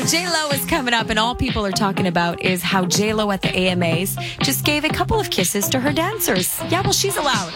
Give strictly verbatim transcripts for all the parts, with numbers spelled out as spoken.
J-Lo is coming up, and all people are talking about is how J-Lo at the A M As just gave a couple of kisses to her dancers. Yeah, well, she's allowed.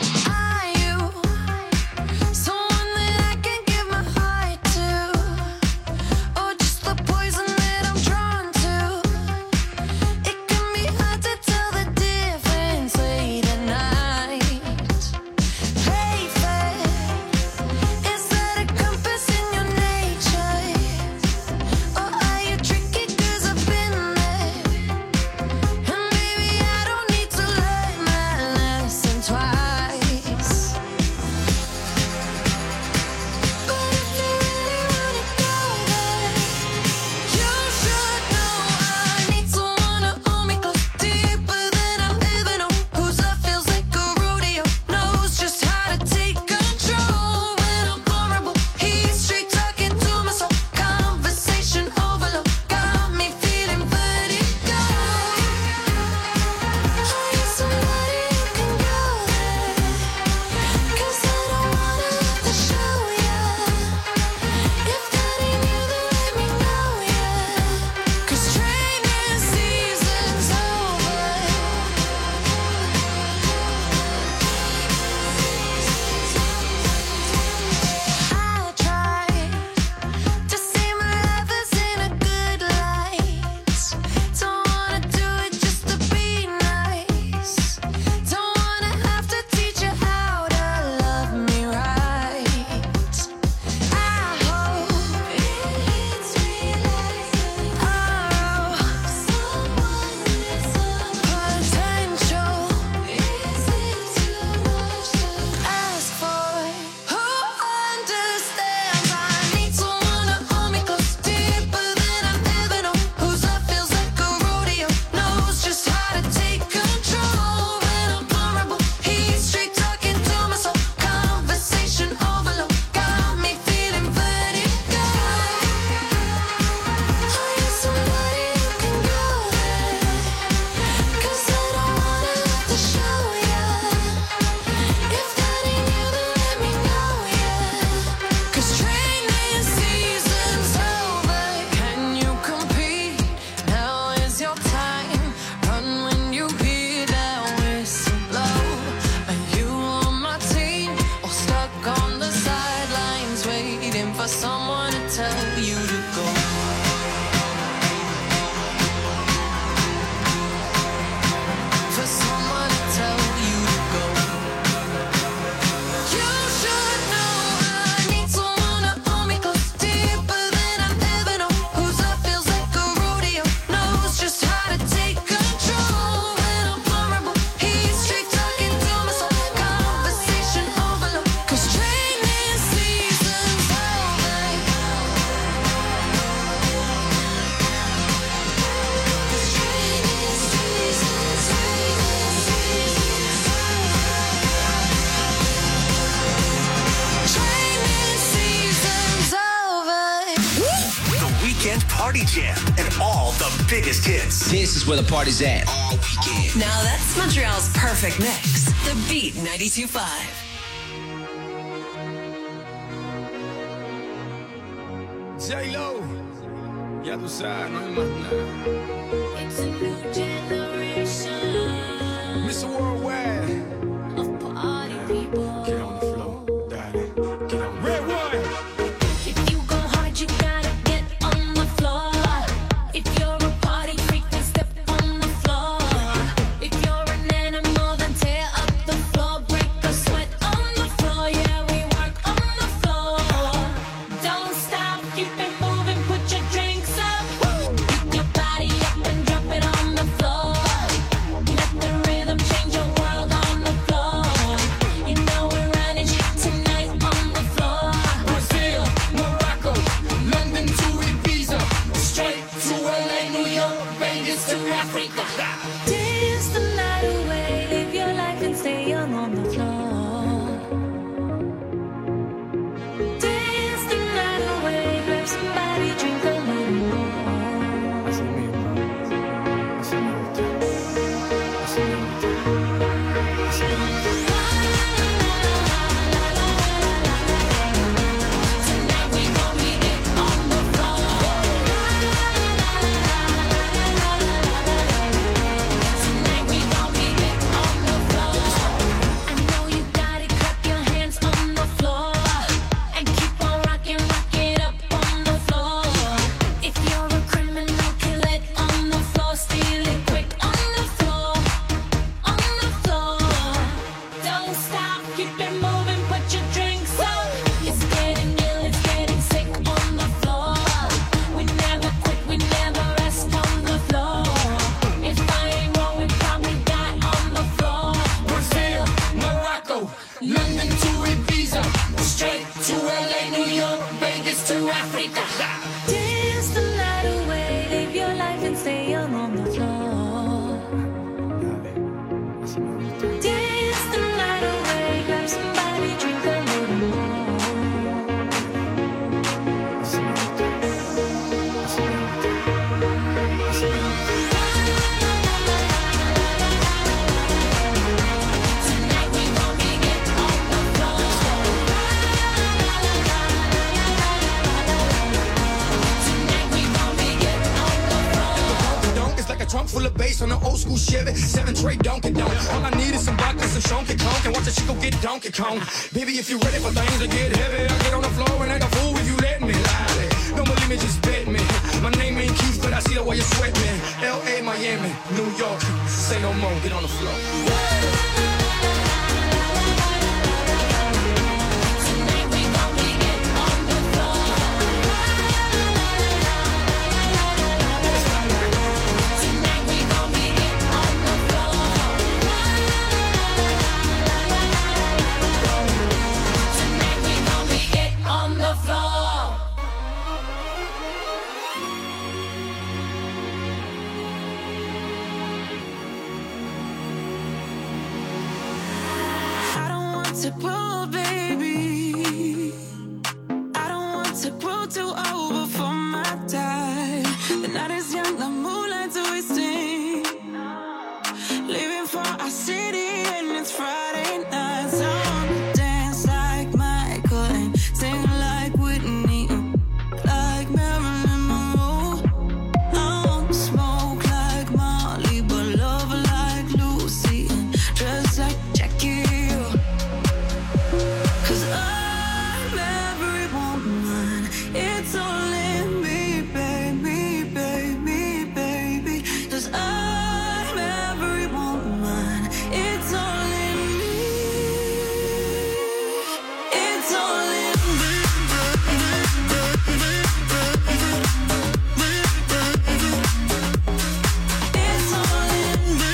Party Jam and all the biggest hits. This is where the party's at. All weekend. Now that's Montreal's perfect mix. The Beat ninety-two point five. J-Lo, ya tú sabes, no hay más nada. It's a new generation. Mister Worldwide. Of party people. Get on the floor, darling. Get on the Red one. If you go hard, you gotta get on the floor. If you're a party freak, then step on the floor. If you're an animal, then tear up the floor. Break a sweat on the floor. Yeah, we work on the floor. Don't stop, keep it moving, put your drinks up. Pick your body up and drop it on the floor. Let the rhythm change your world on New York, Vegas to Africa. Dance the night away, live your life and stay young on the floor. Dance the night away, grab somebody, drink a little more. Trunk full of bass on an old school Chevy, seven tray Donkey Donk. All I need is some vodka, some Shonky Conk, and watch a chico get Donkey Kong. Baby, if you're ready for things to get heavy, I get on the floor and act a fool if you let me. Lie. Don't believe me, just bet me. My name ain't Keith, but I see the way you sweat me. L A, Miami, New York, say no more, get on the floor. To grow, baby. I don't want to grow too old before my time. The night is young, the moonlight's wasting. Leaving for our city and it's Friday night. So I wanna dance like Michael and sing like Whitney, like Marilyn Monroe. I wanna smoke like Molly, but love like Lucy and dress like Jackie. It's all in me, baby, baby, baby. 'Cause I'm every woman. It's all in me. It's all in me. It's all in me.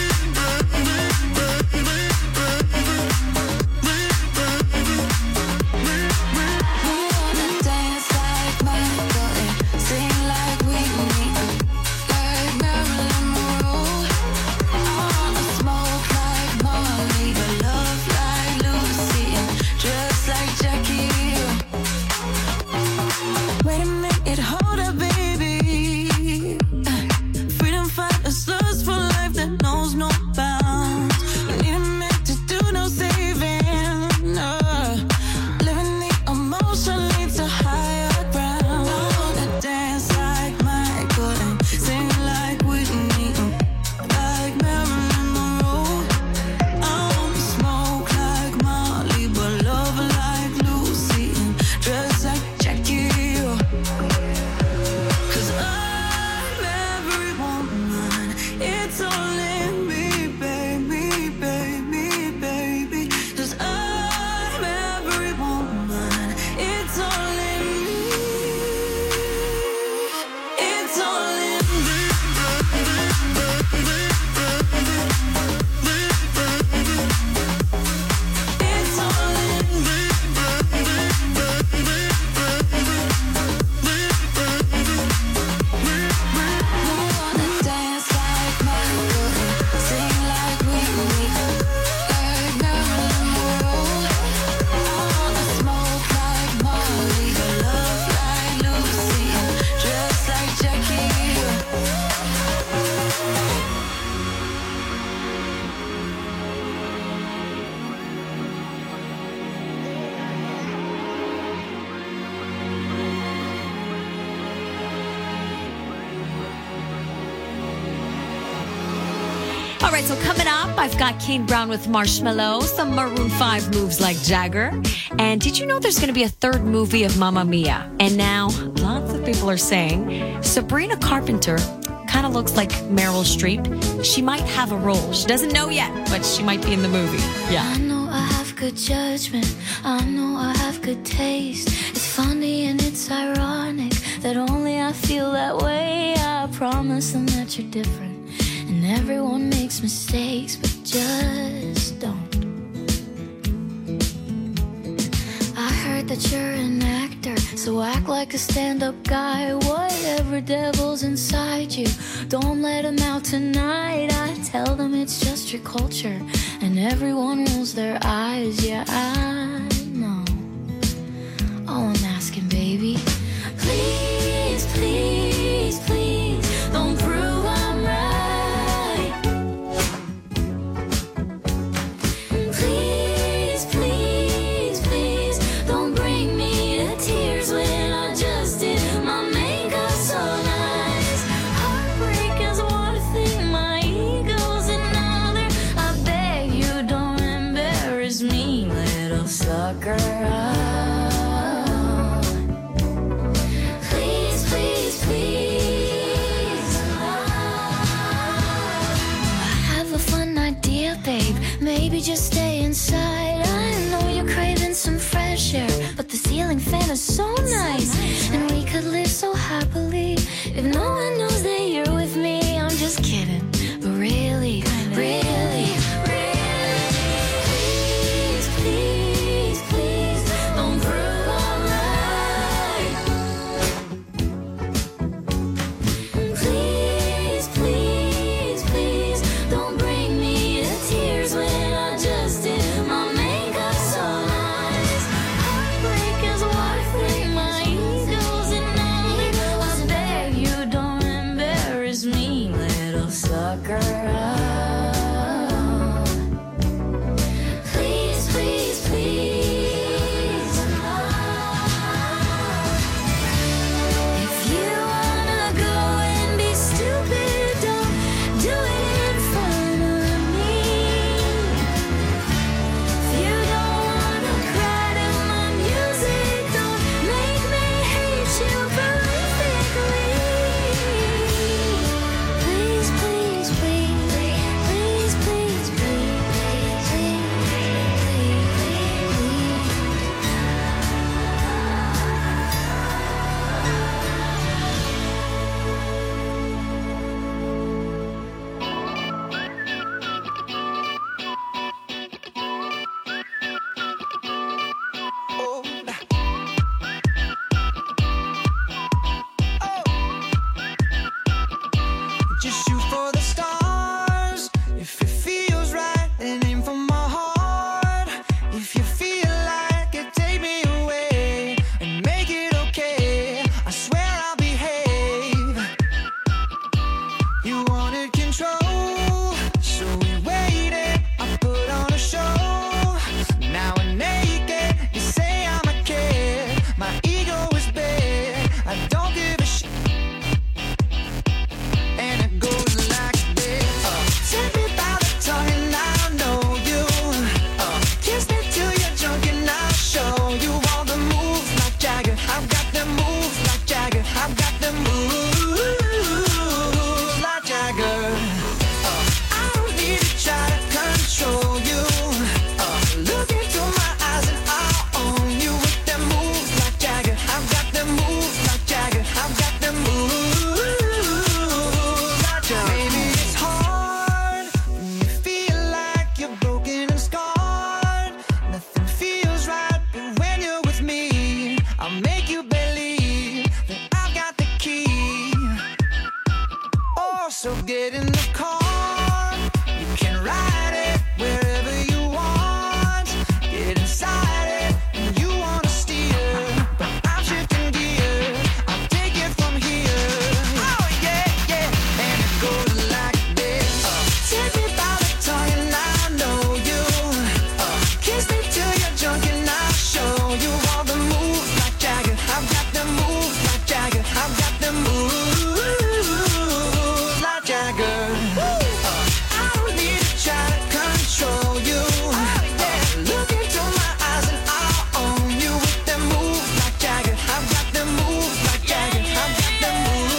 Wanna dance like Michael and sing like Whitney, like Marilyn Monroe. I wanna smoke like Molly, but love like Lucy and dress like Jackie. Wait a minute, hold up, baby. Freedom fighters, lust for life that knows no bounds. We need a man to do no saving. Uh, living the emotion leads to higher ground. I wanna dance like Michael and sing like Whitney, like Marilyn Monroe. I wanna smoke like Molly, but love like Lucy and dress like Jackie. 'Cause I'm every woman. It's all in me, baby, baby, baby. 'Cause I'm every woman. It's all in me. It's all in me. It's all in me. Wanna dance like Michael and sing like Whitney, like Marilyn Monroe. I wanna smoke like Molly, but love like Lucy and dress like Jackie. All right, so coming up, I've got Kane Brown with Marshmallow, some Maroon five moves like Jagger. And did you know there's going to be a third movie of Mamma Mia? And now lots of people are saying Sabrina Carpenter kind of looks like Meryl Streep. She might have a role. She doesn't know yet, but she might be in the movie. Yeah. I know I have good judgment. I know I have good taste. It's funny and it's ironic that only I feel that way. I promise them that you're different. And everyone makes mistakes, but just don't. I heard that you're an actor Act like a stand-up guy. Whatever devil's inside you, don't let him out tonight. I tell them it's just your culture, and everyone rolls their eyes. Yeah, I know. All I'm asking, baby, please, please, please, don't prove I'm right. Please, please, please, don't bring me to tears when I just did my makeup so nice. Heartbreak is one thing, my ego's another. I beg you, don't embarrass me, little sucker. Please, please, please. I have a fun idea, babe. Maybe just stay inside. I know you're craving some fresh air, but the ceiling fan is so nice, and we could live so happily if no one knows that you're with me. I'm just kidding, but really, really, really, please, please, please, don't prove I'm right. Please, please, please, don't bring me to tears when I just did my makeup so nice. Heartbreak is one thing, my ego's another. I beg you, don't embarrass me, little sucker. Please, please, please. If you wanna go and be stupid, don't do it in front of me. If you don't wanna cry to my music, don't make me hate you perfectly. Please, please, please, please, please, please, please, Just shoot for the stars. If it feels right, then aim for my heart. If you feel like it, take me away and make it okay. I swear I'll behave. You wanted control, so we waited. I put on a show. Now we're naked. You say I'm a kid. My ego is big. I don't give a shit. And it goes like this. Uh, Take me by the tongue and I'll know you. Uh, Kiss me till you're drunk and I'll show you all the moves like Jagger. I've got the moves like Jagger. I've got the moves like Jagger. Uh, I don't need to try to control you. Uh, Look into my eyes and I'll own you with the moves like Jagger. I've got the moves like Jagger. I've got the moves like Jagger. Maybe it's hard when you feel like you're broken and scarred. Nothing feels right, but when you're with me, I'll make you believe that I've got the key. Oh, so get in the car. You can ride it wherever you want. Get inside it and you wanna steer, but I'm shifting gear. I'll take it from here. Oh yeah, yeah. And it goes like this. Uh, Take me by the tongue and I'll know you. Uh, Kiss me till you're drunk and I'll show you all the moves like Jagger. I've got the moves like Jagger. I've got the moves like Jagger. Uh, I don't need to try to control you. Uh, Look into my eyes and I'll own you with the moves like Jagger. I've got the moves like Jagger. I've got the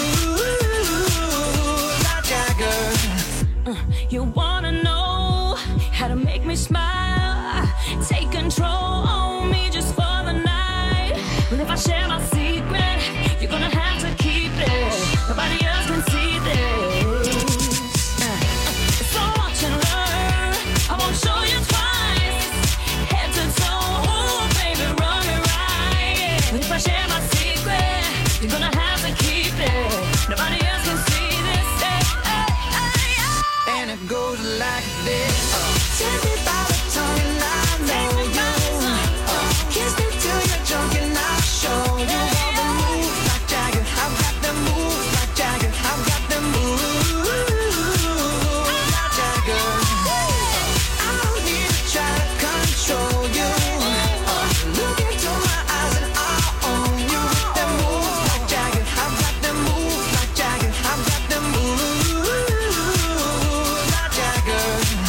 moves like Jagger. You wanna know how to make me smile? Take control on me just for the night. But if I share my secret, you're gonna have to keep it. Nobody else can see this. Uh, So watch and learn. I won't show you twice. Head to toe, oh baby, run it right. But if I share my secret. You're gonna have to keep it. Nobody else can see this. Hey, hey, hey, hey. And it goes like this. Take me by the tongue and I know you. Kiss me till you're drunk and I'll show you all the moves like Jagger. I've got the moves like Jagger. I've got the moves like Jagger. I don't need to try to control you. Look into my eyes and I'll own you. The moves like Jagger. I've got the moves like Jagger. I've got the moves like Jagger.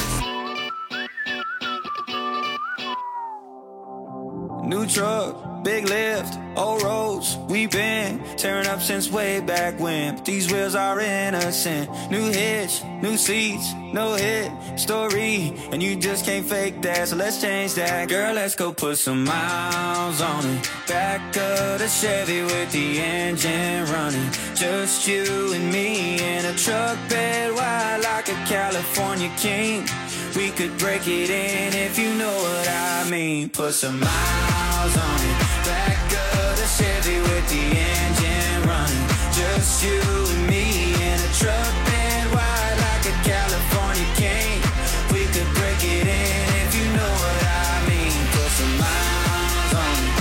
New truck, big lift, old roads. We've been tearing up since way back when. But these wheels are innocent. New hitch, new seats, no hit story. And you just can't fake that, so let's change that. Girl, let's go put some miles on it. Back of the Chevy with the engine running. Just you and me in a truck bed wide like a California king. We could break it in if you know what I mean. Put some miles on it. Back of the Chevy with the engine running. Just you and me in a truck bed wide like a California king. We could break it in if you know what I mean. Put some miles on it.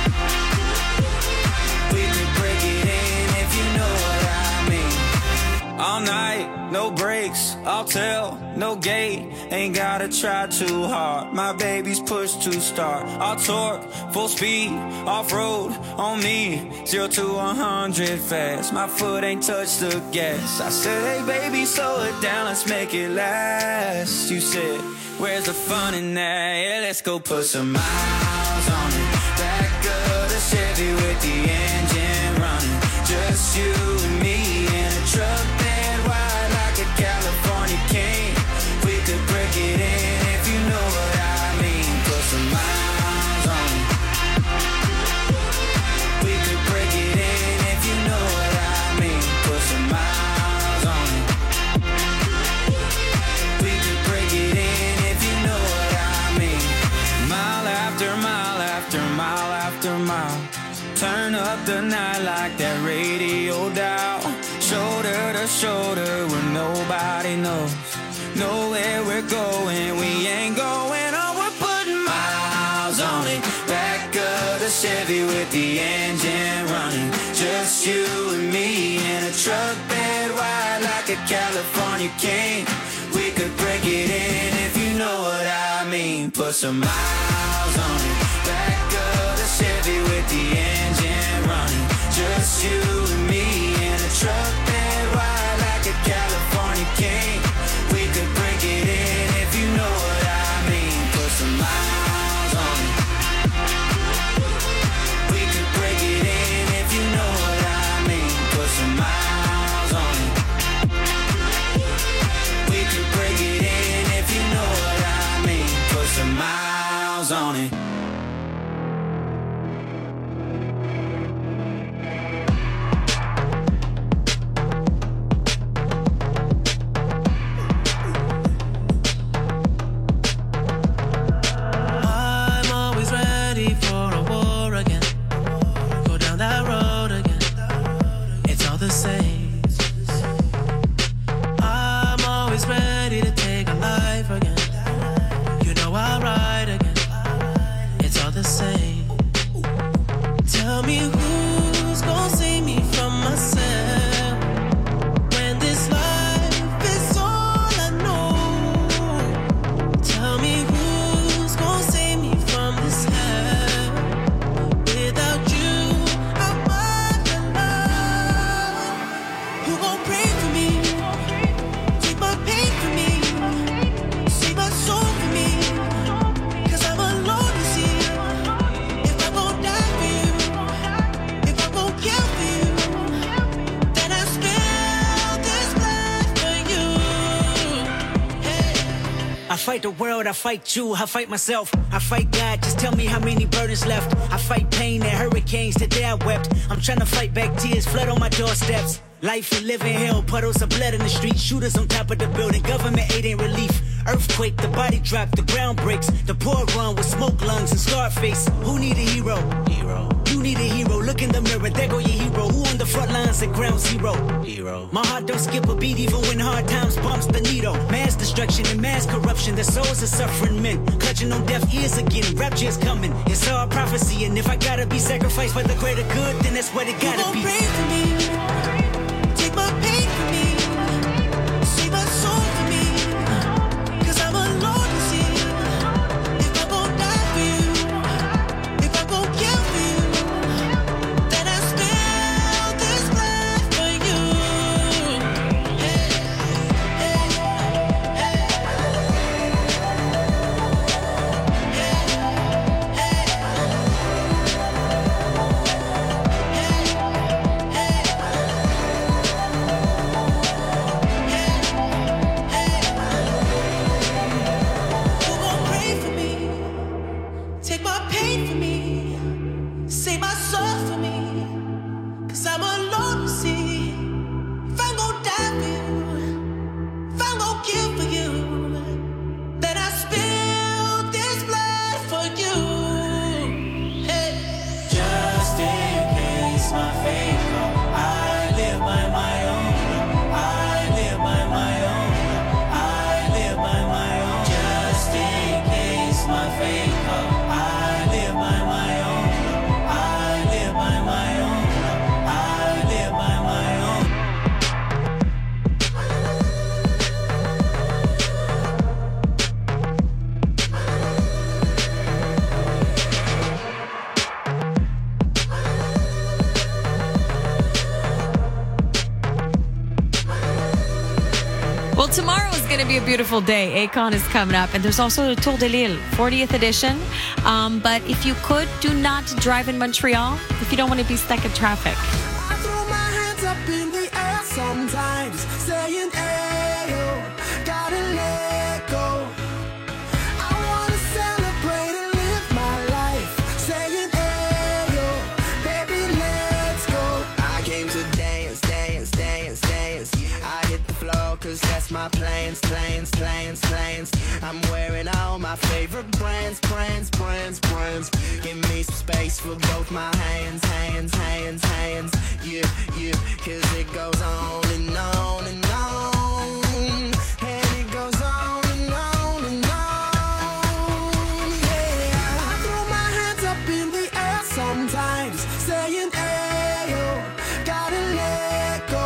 We could break it in if you know what I mean. All night, no breaks, I'll tell, no gate. Ain't gotta try too hard. My baby's push to start. I'll torque, full speed, off-road on me. Zero to a hundred fast. My foot ain't touched the gas. I said, hey baby, slow it down, let's make it last. You said, where's the fun in that? Yeah, let's go put some miles on it. Back of the Chevy with the engine running. Just you and me in a truck bed wide like a California king. We could break it in if you know what I mean. Put some miles on it. We could break it in if you know what I mean. Put some miles on it. We could break it in if you know what I mean. Mile after mile after mile after mile. Turn up the night like that radio dial. Shoulder to shoulder where nobody knows. Know where we're going, we ain't going on. We're putting miles on it. Back of the Chevy with the engine running. Just you and me in a truck bed wide like a California king. We could break it in if you know what I mean. Put some miles on it. Back of the Chevy with the engine running. Just you and me in a truck bed wide like a California king. We could break it in if you know what I mean. Put some miles on it. We could break it in if you know what I mean. Put some miles on it. We could break it in if you know what I mean. Put some miles on it. fight the world, I fight you, I fight myself, I fight God, just tell me how many burdens left. I fight pain and hurricanes, today I wept. I'm trying to fight back tears, flood on my doorsteps. Life we live in hell, puddles of blood in the street, shooters on top of the building, government aid ain't relief. Earthquake, the body drop, the ground breaks, the poor run with smoke lungs and scarred face. Who need a hero? Hero. You need a hero. look in the mirror, there go your hero. Who on the front lines at ground zero? Hero. My heart don't skip a beat even when hard times bumps the needle. Mass destruction and mass corruption, the souls of suffering men. Clutching on deaf ears again, rapture is coming. It's all prophecy, and if I gotta be sacrificed for the greater good, then that's what it gotta you be. Pray for me, take my pain for me, save my soul for me, 'cause I'm alone to see. If I gon' die for you, if I gon' kill for you, then I spill this blood for you. Hey, hey, hey. Who gon' pray for me? Take my pain for me, save my soul for me, 'cause I'm alone to see. If I'm gon' die for you, if I'm gon' kill for you, then I spill this blood for you. Hey. Just in case my fate come, I live by my own. I live by my own. I live by my own. Just in case my fate come, I live by my own. I live by my own. I live by my own. Well, tomorrow is going to be a beautiful day. Akon is coming up, and there's also the Tour de Lille, fortieth edition. Um, but if you could, do not drive in Montreal if you don't want to be stuck in traffic. I throw my hands up in the air sometimes, saying, ayo, gotta let go. I wanna celebrate and live my life, saying, ayo, baby, let's go. I came to dance, dance, dance, dance. I hit the floor cause that's my plans, plans, plans, plans. I'm wearing all my favorite brands, brands, brands, brands. Give me some space for both my hands, hands, hands, hands. Yeah, yeah, cause it goes on and on and on. And it goes on and on and on. Yeah, I throw my hands up in the air sometimes, saying, ayo, gotta let go.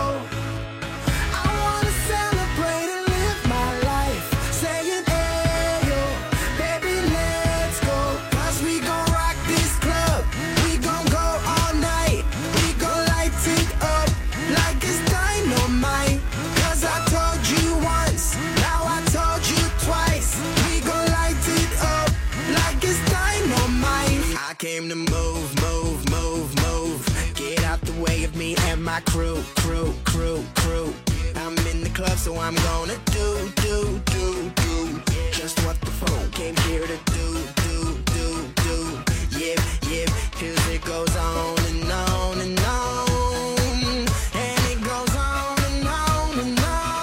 I wanna celebrate and live my life, saying, ayo, baby, let's go. 'Cause we gon' rock this club, we gon' go all night, we gon' light it up like it's dynamite. 'Cause I told you once, now I told you twice, we gon' light it up like it's dynamite. I came to move, move, move, move. Get out the way of me and my crew, crew, crew, crew. I'm in the club, so I'm gonna do, do, do, do just what the phone came here to do, do, do, do. Yep, yep, 'cause it goes on and on and on. And it goes on and on and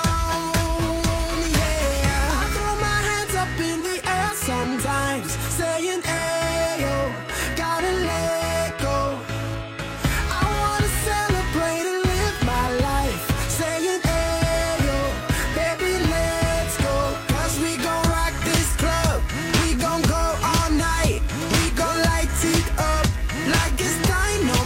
on. Yeah, I throw my hands up in the air sometimes, saying, ayo, gotta let go. I wanna celebrate and live my life, saying, ayo, baby, let's go. 'Cause we gon' rock this club, we gon' go all night, we gon' light it up like it's dynamite.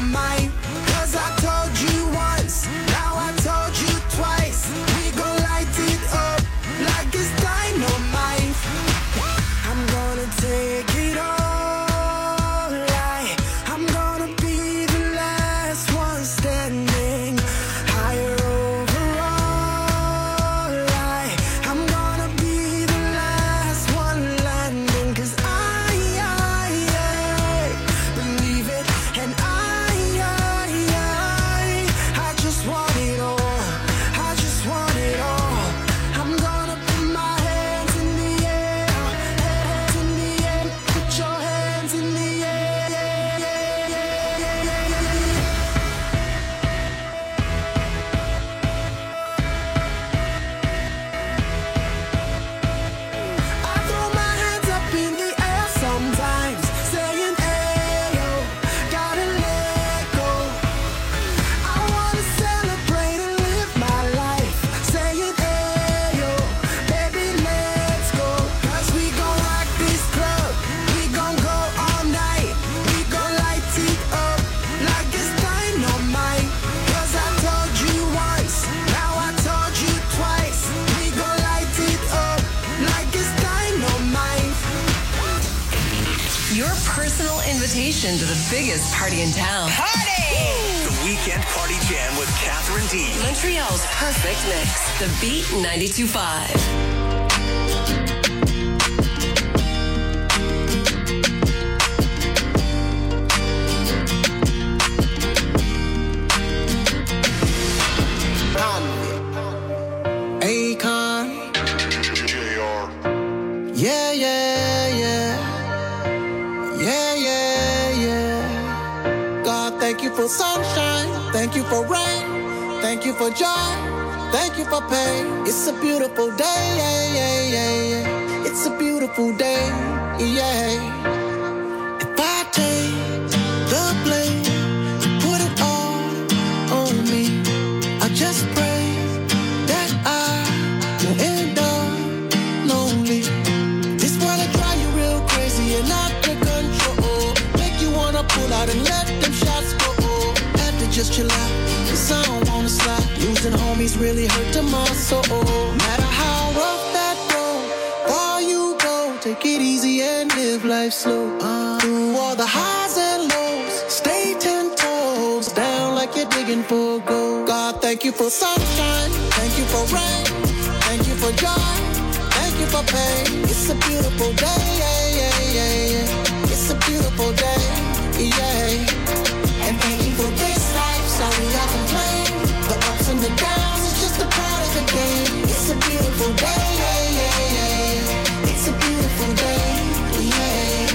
station to the biggest party in town. The Weekend Party Jam with Catherine D. Montreal's perfect mix. The Beat ninety-two point five. Akon. Yeah, yeah, yeah. Yeah, yeah, yeah. God, thank you for sunshine. Thank you for rain. Thank you for joy. Thank you for pain. It's a beautiful day. Yeah, yeah, yeah, yeah. It's a beautiful day. Yeah. If I take the blame, put it all on me. I just pray that I will end up lonely. This world will drive you real crazy and out of control. Make you wanna pull out and let them shots go. Have to just chill out, cause I don't wanna slide. Losing homies really hurting my soul. Matter how rough that road, far you go, take it easy and live life slow. Uh, through all the highs and lows, stay ten toes down like you're digging for gold. God, thank you for sunshine, thank you for rain, thank you for joy, thank you for pain. It's a beautiful day, yeah, yeah, yeah, yeah. It's a beautiful day, yeah. And thank you for this life, sorry I complain. The ups and the downs, it's just a part of the game. It's a beautiful day, yeah, yeah, yeah. It's a beautiful day, yeah.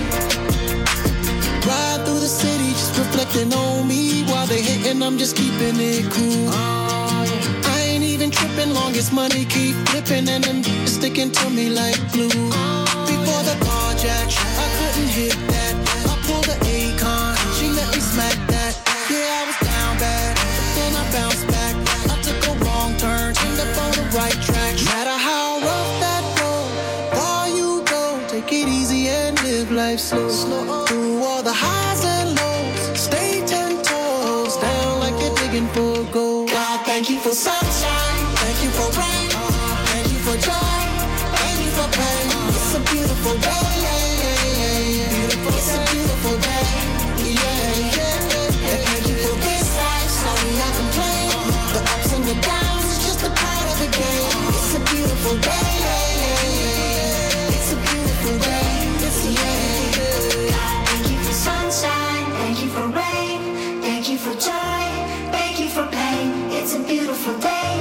Ride through the city, just reflecting on me. While they hating, I'm just keeping it cool. I ain't even tripping, long as money keep flipping. And them sticking to me like glue. Before the carjack, I couldn't hit that. I pulled the Akon, she let me smack that. Yeah, I was down bad, but then I bounced back. I took a wrong turn, ended up on the right track. Matter how rough that road, far you go, take it easy and live life slow. slow. Through all the highs and lows, stay ten toes down like you're digging for gold. God, thank you for sunshine, thank you for rain, thank you for joy, thank you for pain. It's a beautiful day, yeah, yeah, yeah, yeah. Beautiful, it's a beautiful day, yeah, yeah. Thank you for this life, sorry I complain. The ups and the downs, it's just a part of the game. It's a beautiful day, yeah, yeah, yeah. It's a beautiful day, it's yeah. Thank you for sunshine, thank you for rain, thank you for joy, thank you for pain. It's a beautiful day,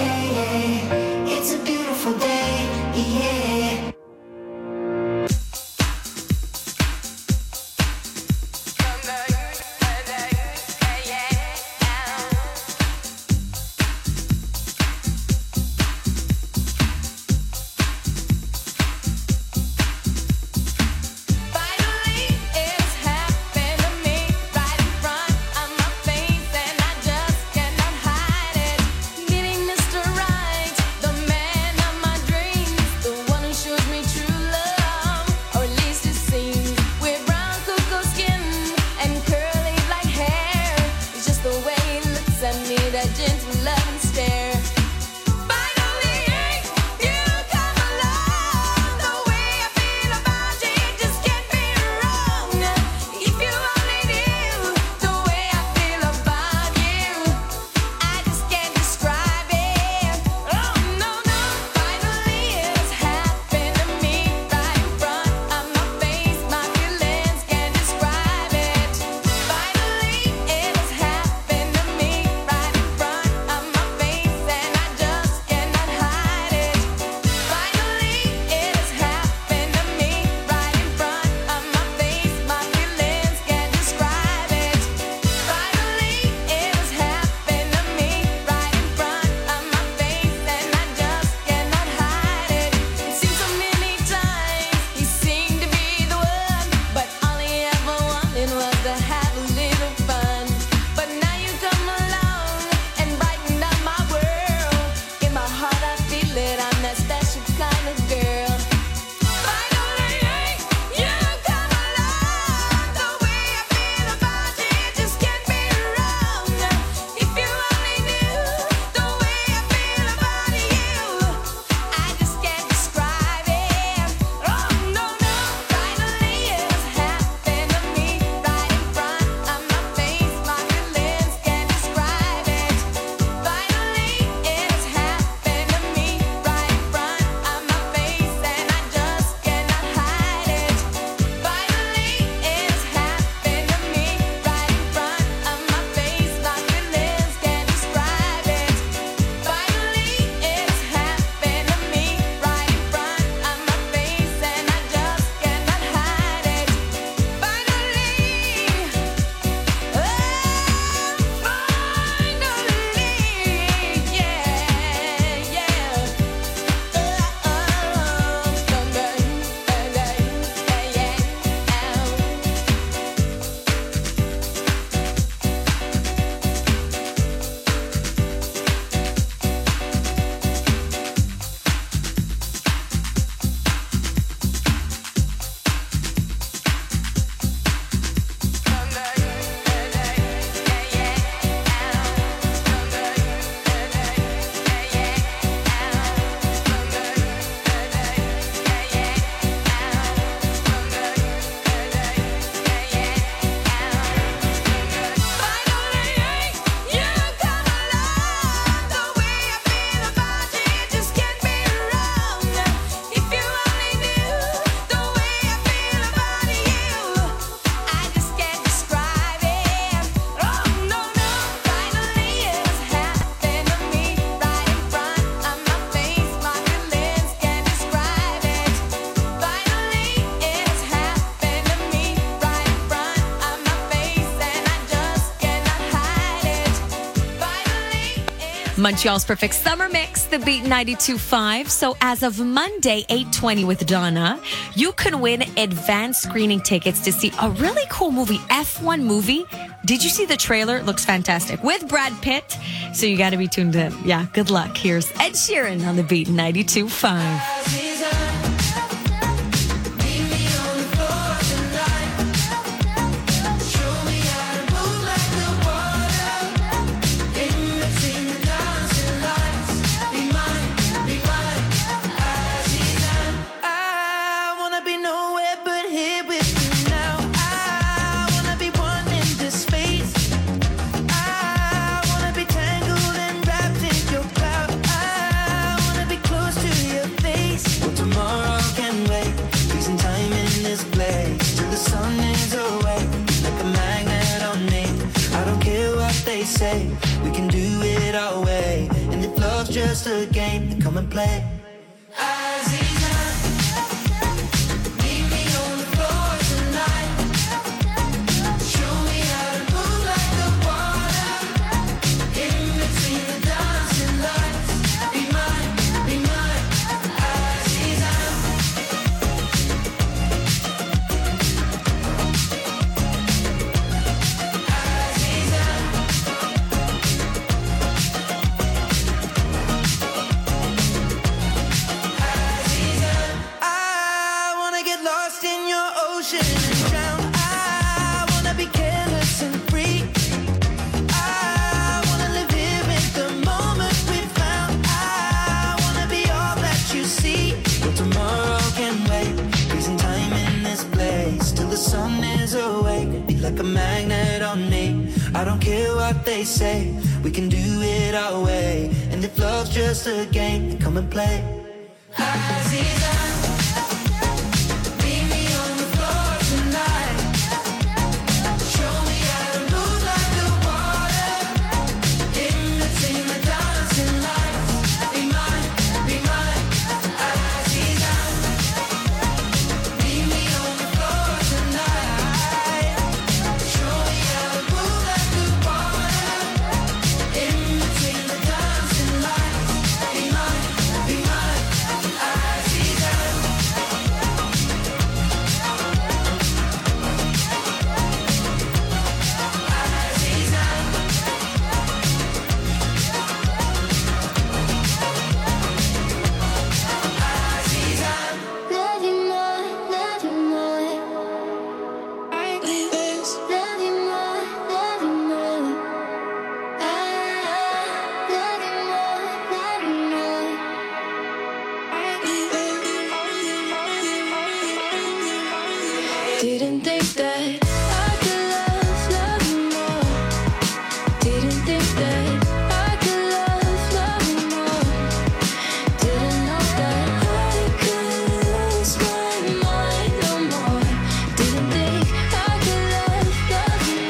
it's a beautiful day, yeah. Montreal's Perfect Summer Mix, the Beat ninety-two point five. So as of Monday, eight twenty with Donna, you can win advanced screening tickets to see a really cool movie, F one movie. Did you see the trailer? It looks fantastic. With Brad Pitt. So you got to be tuned in. Yeah, good luck. Here's Ed Sheeran on the Beat ninety-two point five. We can do it our way, and if love's just a game, then come and play. Like a magnet on me. I don't care what they say, we can do it our way. And if love's just a game, then come and play. Didn't think that I could love, love you more. Didn't think that I could love, love you more. Didn't know that I could lose my mind no more. Didn't think I could love, love you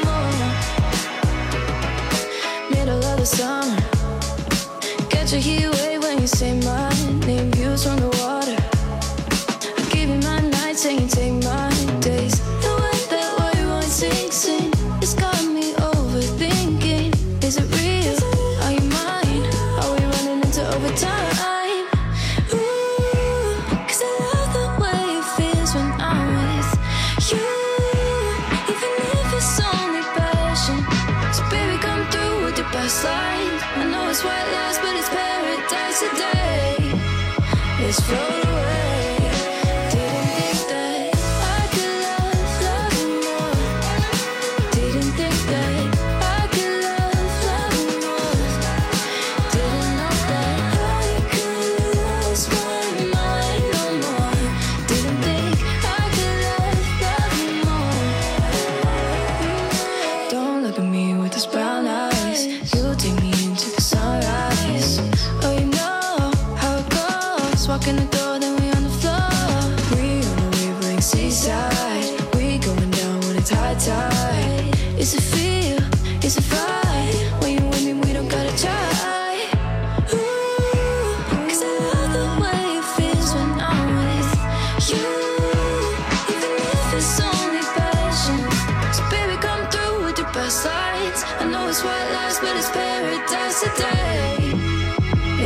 more. Middle of the summer, catch a heat wave when you say my name. Views from the water, I give you my nights saying take my days. The way that we won't sing, sing, it's got me overthinking. Is it real? Are you mine? Are we running into overtime? Ooh, 'cause I love the way it feels when I'm with you. Even if it's only passion. So baby, come through with your best lines. I know it's white lies, but it's paradise today. Let's float away. Walking the door, then we on the floor. We on the wavelength seaside. We going down when it's high tide. It's a feel, it's a vibe. When you with me, we don't gotta try. Ooh, 'cause I love the way it feels when I'm with you. Even if it's only passion. So baby, come through with your best lights. I know it's white lies, but it's paradise today.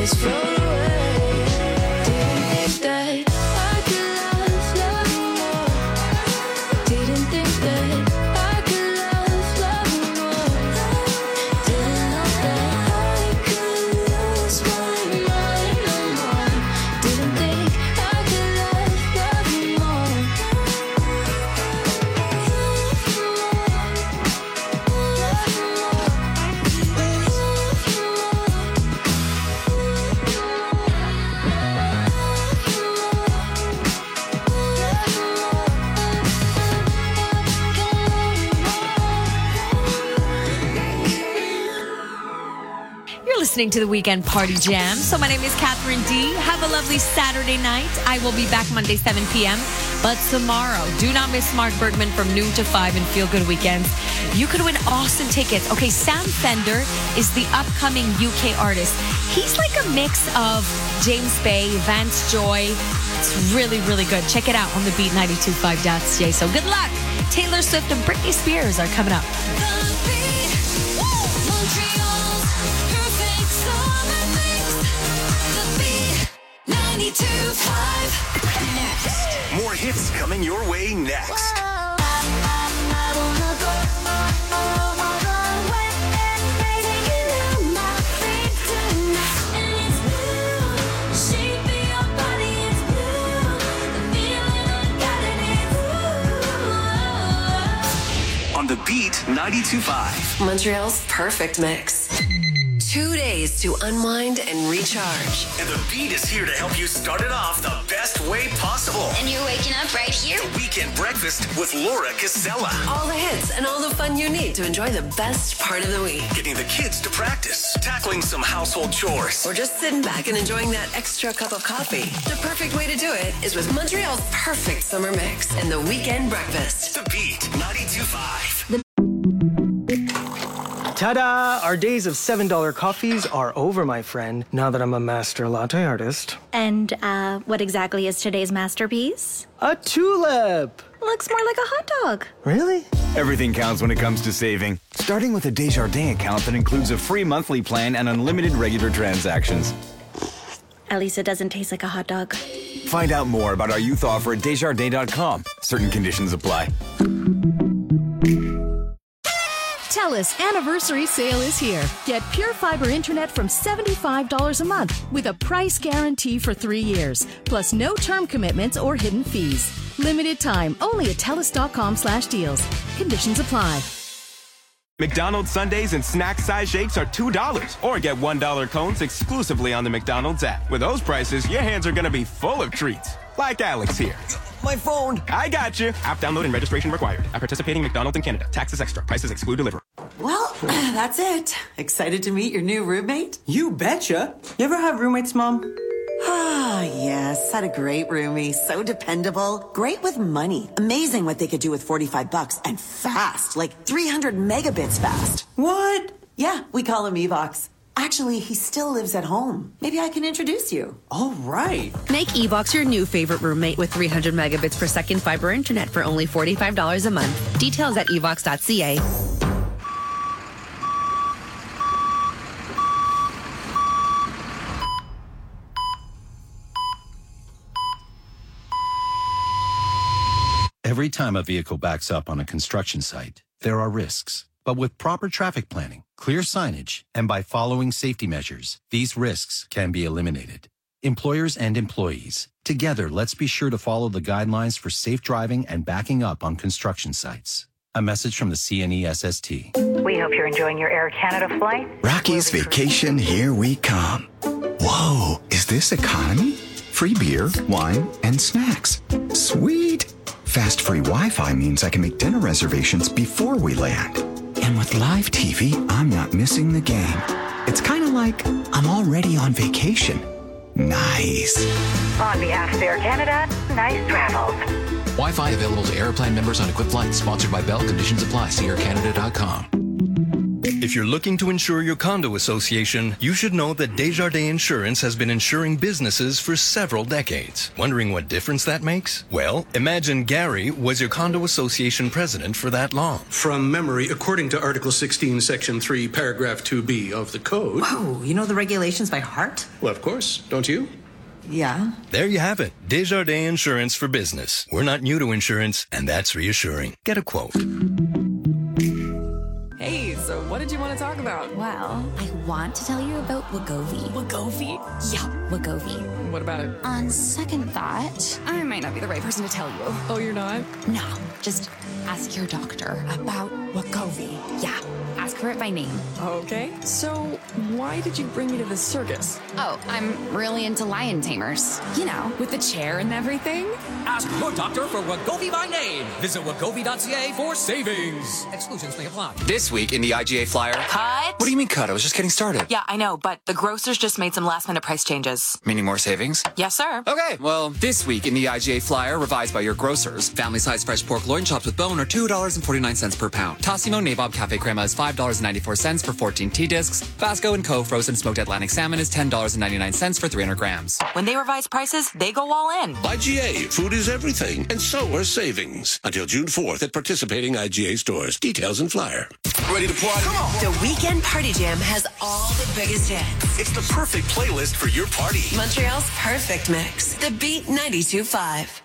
just float away. Didn't think that I could love, love more. Didn't think that I could love, love more. Didn't know that I could lose my mind no more. Didn't think I could love, love more. You're listening to the Weekend Party Jam. So my name is Catherine D. Have a lovely Saturday night. I will be back Monday, seven p.m. But tomorrow, do not miss Mark Bergman from noon to five and Feel Good Weekends. You could win awesome tickets. Okay, Sam Fender is the upcoming U K artist. He's like a mix of James Bay, Vance Joy. It's really, really good. Check it out on the beat ninety-two point five dot c a. So good luck. Taylor Swift and Britney Spears are coming up. Montreal's perfect summer mix. The beat ninety-two point five. Next. More hits coming your way next. On the beat ninety-two point five. Montreal's perfect mix. Two days to unwind and recharge. And the beat is here to help you start it off the best way possible. And you're waking up right here. The Weekend Breakfast with Laura Casella. All the hits and all the fun you need to enjoy the best part of the week. Getting the kids to practice, tackling some household chores. Or just sitting back and enjoying that extra cup of coffee. The perfect way to do it is with Montreal's perfect summer mix and the Weekend Breakfast. The beat ninety-two point five. Ta-da! Our days of seven dollar coffees are over, my friend, now that I'm a master latte artist. And uh, what exactly is today's masterpiece? A tulip! Looks more like a hot dog. Really? Everything counts when it comes to saving. Starting with a Desjardins account that includes a free monthly plan and unlimited regular transactions. At least it doesn't taste like a hot dog. Find out more about our youth offer at Desjardins dot com. Certain conditions apply. TELUS anniversary sale is here. Get Pure Fiber Internet from seventy-five dollars a month with a price guarantee for three years, plus no term commitments or hidden fees. Limited time, only at TELUS dot com slash deals. Conditions apply. McDonald's Sundaes and snack size shakes are two dollars. Or get one dollar cones exclusively on the McDonald's app. With those prices, your hands are going to be full of treats. Like Alex here. My phone. I got you. App download and registration required. At participating McDonald's in Canada. Taxes extra. Prices exclude delivery. Well, that's it. Excited to meet your new roommate? You betcha. You ever have roommates, Mom? Ah, yes. Had a great roomie. So dependable. Great with money. Amazing what they could do with forty-five bucks. And fast. Like three hundred megabits fast. What? Yeah, we call him Evox. Actually, he still lives at home. Maybe I can introduce you. All right. Make Evox your new favorite roommate with three hundred megabits per second fiber internet for only forty-five dollars a month. Details at evox dot c a. Every time a vehicle backs up on a construction site, there are risks. But with proper traffic planning, clear signage, and by following safety measures, these risks can be eliminated. Employers and employees, together, let's be sure to follow the guidelines for safe driving and backing up on construction sites. A message from the C N E S S T. We hope you're enjoying your Air Canada flight. Rocky's Vacation, here we come. Whoa, is this economy? Free beer, wine, and snacks. Sweet. Fast free Wi-Fi means I can make dinner reservations before we land. And with live T V, I'm not missing the game. It's kind of like I'm already on vacation. Nice. On behalf of Air Canada, nice travels. Wi-Fi available to Airplan members on equipped flights. Sponsored by Bell. Conditions apply. See air canada dot com. If you're looking to insure your condo association, you should know that Desjardins Insurance has been insuring businesses for several decades. Wondering what difference that makes? Well, imagine Gary was your condo association president for that long. From memory, according to Article sixteen, Section three, Paragraph two B of the Code. Whoa, you know the regulations by heart? Well, of course. Don't you? Yeah. There you have it. Desjardins Insurance for Business. We're not new to insurance, and that's reassuring. Get a quote. Hey, so what did you want to talk about? Well, I want to tell you about Wegovy. Wegovy? Yeah, Wegovy. What about it? On second thought, I might not be the right person to tell you. Oh, you're not? No, just ask your doctor about Wegovy. Yeah, ask for it by name. Okay, so why did you bring me to this circus? Oh, I'm really into lion tamers. You know, with the chair and everything. Ask your doctor for Wegovy by name. Visit wegovy dot c a for savings. Exclusions may apply. This week in the I G A Flyer. Cut? What do you mean cut? I was just getting started. Yeah, I know, but the grocers just made some last minute price changes. Meaning more savings? Yes, sir. Okay, well, this week in the I G A Flyer, revised by your grocers, family size fresh pork loin chops with bone are two dollars and forty-nine cents per pound. Tassimo Nabob Cafe Crema is five dollars and ninety-four cents for fourteen tea discs. Vasco and Co. frozen smoked Atlantic salmon is ten dollars and ninety-nine cents for three hundred grams. When they revise prices, they go all in. I G A, food is everything, and so are savings. Until June fourth at participating I G A stores. Details and flyer. Ready to party? Come on. The Weekend Party Jam has all the biggest hits. It's the perfect playlist for your party. Montreal's perfect mix. The Beat ninety-two point five.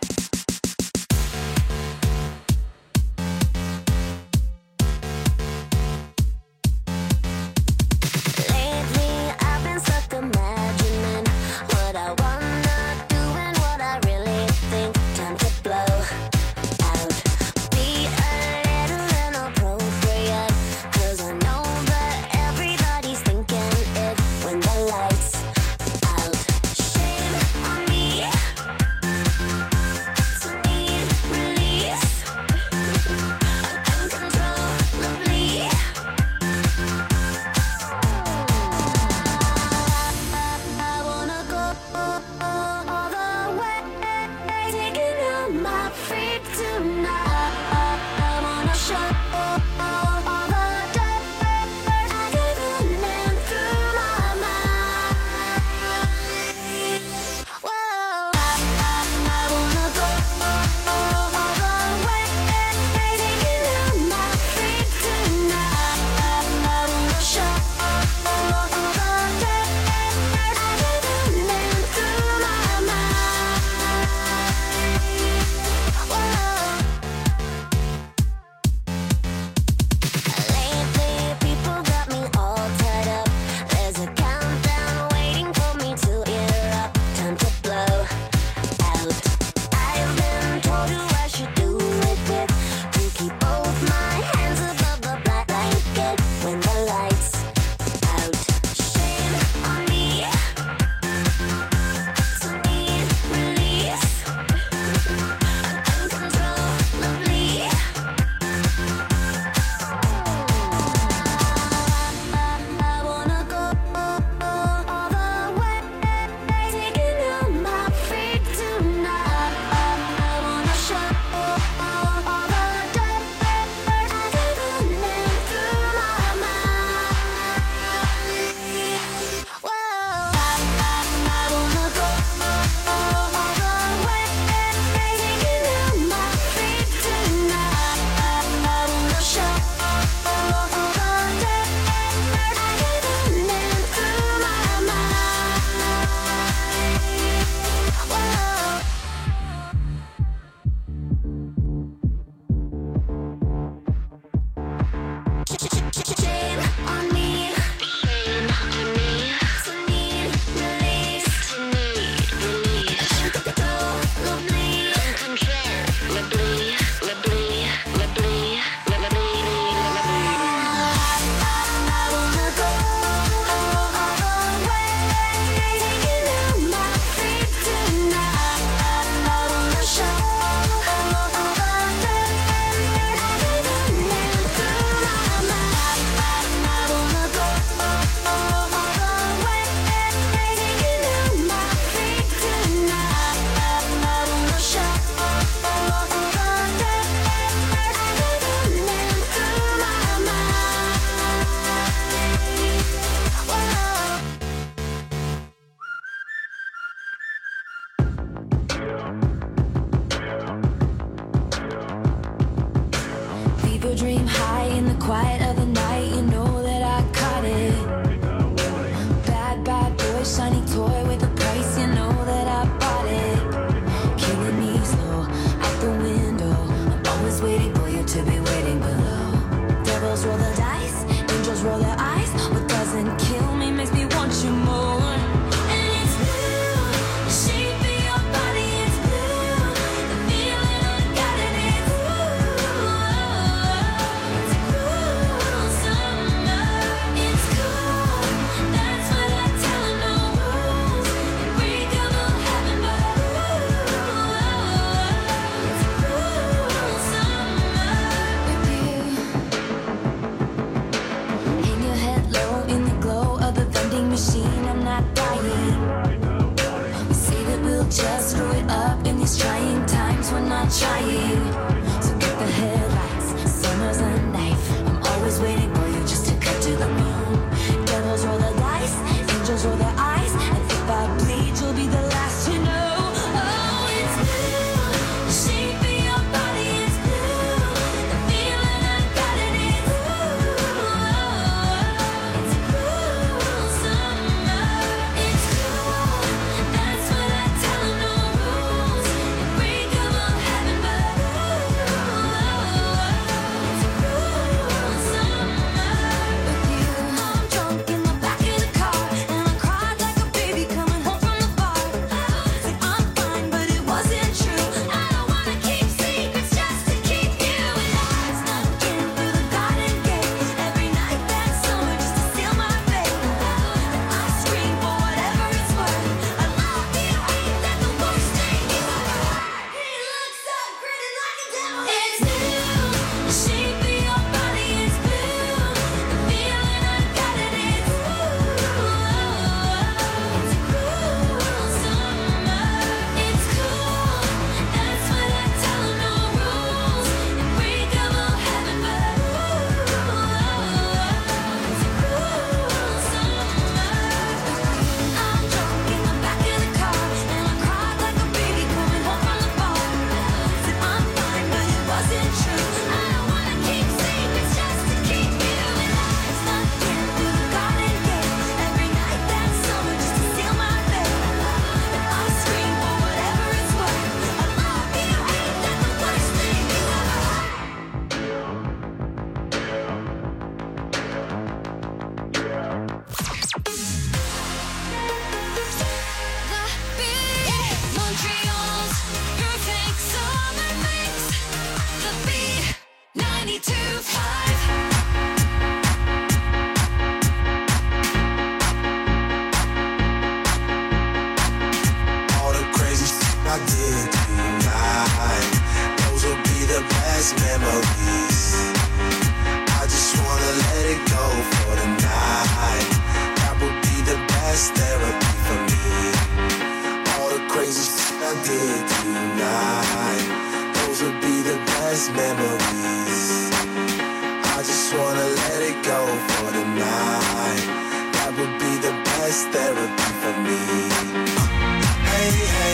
best therapy for me. All the crazy shit I did tonight, those would be the best memories. I just wanna let it go for the night. That would be the best therapy for me. Hey, hey,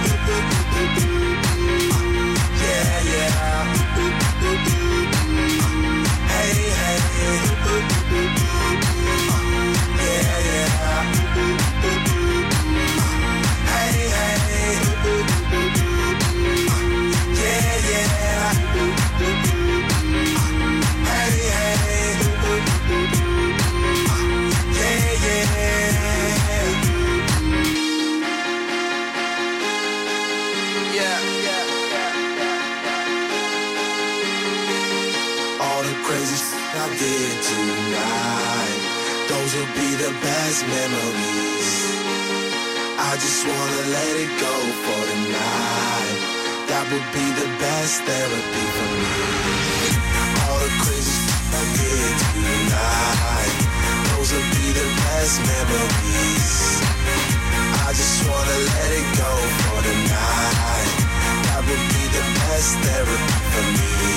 yeah, yeah. Hey, hey, yeah, yeah. Hey, hey, yeah, yeah. Hey, hey, yeah, yeah. Yeah, yeah, yeah. All the crazy shit I did tonight, those will be the best memories. I just wanna let it go for the night. That would be the best therapy for me. All the crazy shit I did tonight, those will be the best memories. I just wanna let it go for the night. That would be the best therapy for me.